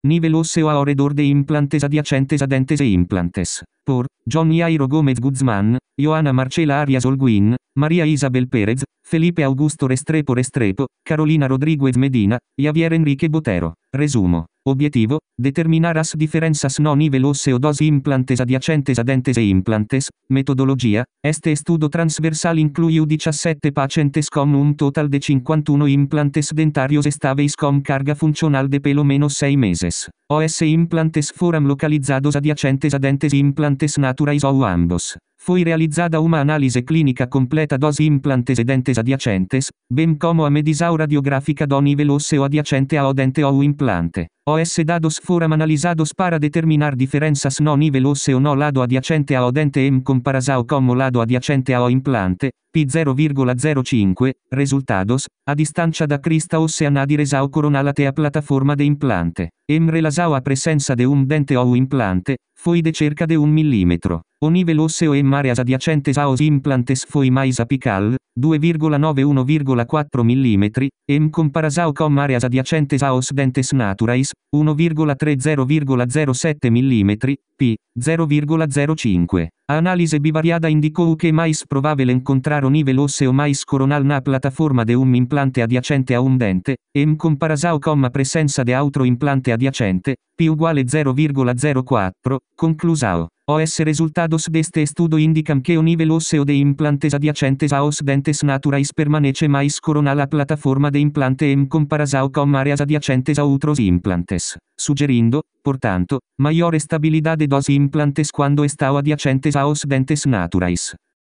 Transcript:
nivel ósseo alrededor de implantes adyacentes a dentes e implantes. Por John Jairo Gómez Guzmán, Joana Marcela Arias Holguín, María Isabel Pérez, Felipe Augusto Restrepo, Carolina Rodríguez Medina, Javier Enrique Botero. Resumo. Obiettivo: determinar as diferenças no nível ósseo dos implantes adyacentes a dentes e implantes. Metodologia: este estudo transversal incluiu 17 pacientes com total de 51 implantes dentários estáveis com carga funcional de pelo menos 6 meses. Os implantes foram localizados adyacentes a dentes implantes naturais ou ambos. Foi realizzata uma análise clínica completa dos implantes e dentes adiacentes, bem como a medição radiográfica do nível ósseo adiacente ao dente ou implante. Os dados foram analisados para determinar diferenças no nível ósseo no lado adiacente ao dente em comparação com o lado adiacente ao implante, P0,05. Resultados: a distância da crista óssea na direção coronal até a plataforma de implante, em relação à presença de dente ou implante, foi de cerca de 1 mm. O nível ósseo em áreas adiacentes aos implantes foi mais apical, 2,9–1,4 mm, em comparação com áreas adiacentes aos dentes naturais, 1,30–0,07 mm, p. 0,05. A análise bivariada indicou que é mais provável encontrar o nível ósseo mais coronal na plataforma de implante adiacente a dente, em comparação com a presença de outro implante adiacente, p uguale 0,04. Conclusão: os resultados deste estudo indicam que o nível ósseo de implantes adiacentes aos dentes naturais permanece mais coronal à plataforma de implante em comparação com áreas adiacentes a outros implantes, sugerindo, portanto, maior estabilidade dos implantes quando estão adiacentes aos dentes naturais.